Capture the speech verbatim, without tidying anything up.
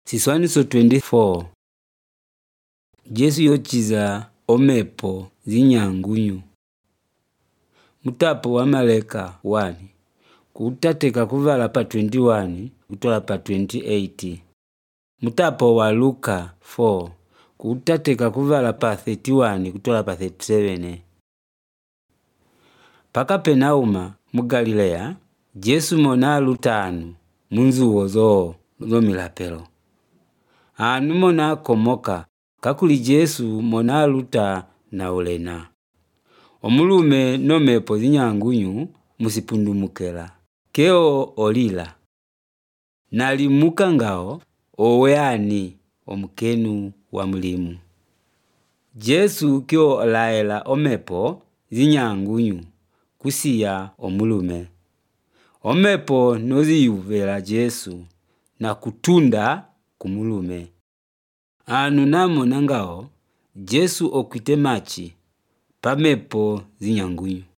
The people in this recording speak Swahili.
Siswaniso twenty-four. Jesu yochiza omepo zinyangunyu. Mutapo wa Maleka one kutateka kuvala pa twenty-one kutola pa twenty-eight. Mutapo wa Luka four kutateka kuvala pa thirty-one kutola pa thirty-seven. Paka Penauma mu Galilea, Jesu mona lutanu munzuwo zo zo milapelo. Anu mona komoka kakuli Jesu mona luta na ulena. Omulume no mepo zinyangunyu musipundumukela. Keo olila. Nalimuka ngao oweani omukenu wa mulimu. Jesu kyo olaela omepo zinyangunyu kusiya omulume. Omepo nozi yuvela Jesu na kutunda kumulume. Anu namona ngao Jesu okwite machi pa mepo zinyangunyu.